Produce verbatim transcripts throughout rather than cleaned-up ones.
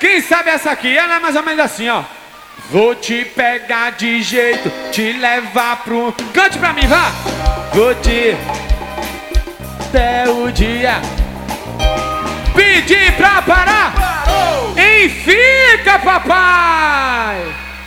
Quem sabe essa aqui? Ela é mais ou menos assim, ó. Vou te pegar de jeito, te levar pro... Cante pra mim, vá! Vou te... Até o dia... Pedir pra parar! Parou! E fica, papai!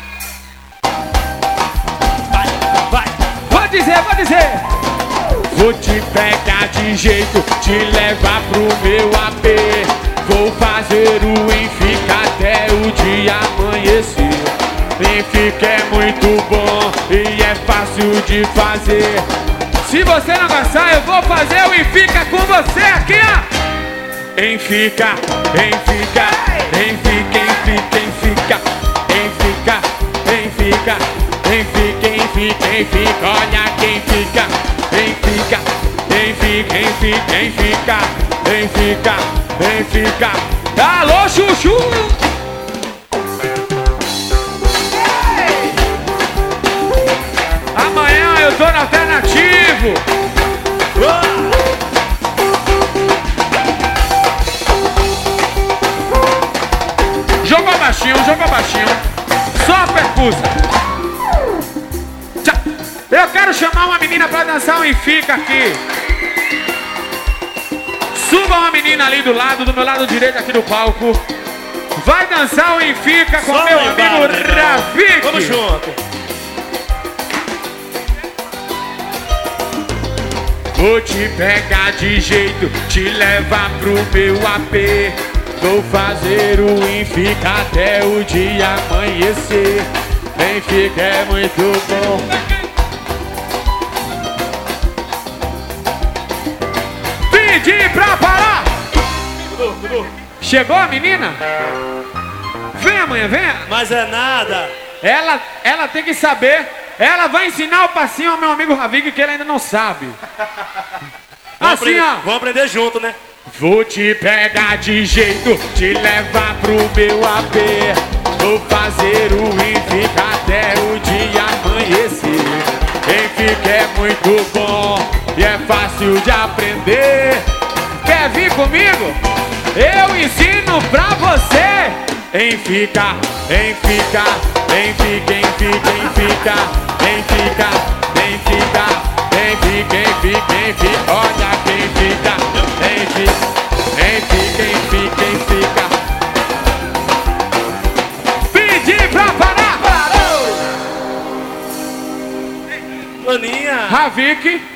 Vai, vai! Vou dizer, vou dizer! Vou te pegar de jeito, te levar pro meu A P. Vou fazer o Enfica até o dia amanhecer. Enfica é muito bom e é fácil de fazer. Se você não gostar, eu vou fazer o Enfica com você aqui, ó! Enfica, enfica, enfica, enfica, enfica, enfica, enfica, enfica, enfica, enfica, olha quem fica, enfica, enfica, enfica, enfica, enfica, enfica. Alô, Chuchu! Amanhã eu tô no alternativo. Jogou baixinho, jogou baixinho. Só percussa. Eu quero chamar uma menina pra dançar um Enfica aqui. Suba uma menina ali do lado, do meu lado direito aqui do palco. Vai dançar o Enfica com Só meu amigo Rafik. Vamos junto. Vou te pegar de jeito, te levar pro meu A P. Vou fazer o Enfica até o dia amanhecer. Enfica é muito bom. Pedi pra parar. Chegou a menina? Vem amanhã, venha. Mas é nada. Ela, ela tem que saber. Ela vai ensinar o passinho ao meu amigo Ravig, que ele ainda não sabe. Vamos Assim, aprender, ó. vamos aprender junto, né? Vou te pegar de jeito, te levar pro meu A P. Vou fazer o Enfica até o dia amanhecer. Enfica é muito bom e é fácil de aprender. Quer vir comigo? Eu ensino pra você. Enfica, Enfica, Enfica, Enfica, Enfica, Enfica, Enfica, Enfica, Enfica, Enfica, olha quem fica. Enfica, Enfica, Enfica, Enfica. Pedi pra parar. Parou! Maninha. Ravik.